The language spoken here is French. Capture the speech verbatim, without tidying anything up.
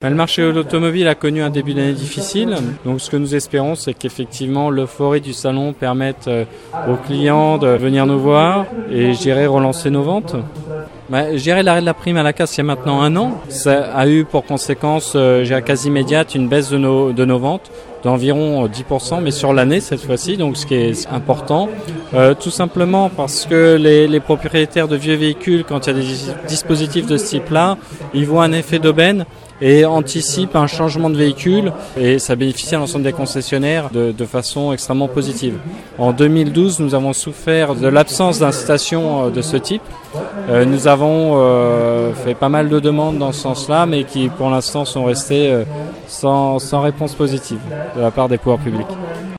Le marché de l'automobile a connu un début d'année difficile, donc ce que nous espérons, c'est qu'effectivement l'euphorie du salon permette aux clients de venir nous voir et je dirais relancer nos ventes. Bah, je dirais l'arrêt de la prime à la casse il y a maintenant un an, ça a eu pour conséquence euh, quasi immédiate une baisse de nos, de nos ventes d'environ dix pour cent, mais sur l'année cette fois-ci, donc ce qui est important, euh, tout simplement parce que les, les propriétaires de vieux véhicules, quand il y a des dispositifs de ce type-là, ils voient un effet d'aubaine et anticipent un changement de véhicule et ça bénéficie à l'ensemble des concessionnaires de, de façon extrêmement positive. En deux mille douze, nous avons souffert de l'absence d'incitation de ce type. Euh, nous avons euh, fait pas mal de demandes dans ce sens-là, mais qui pour l'instant sont restées euh, sans, sans réponse positive de la part des pouvoirs publics.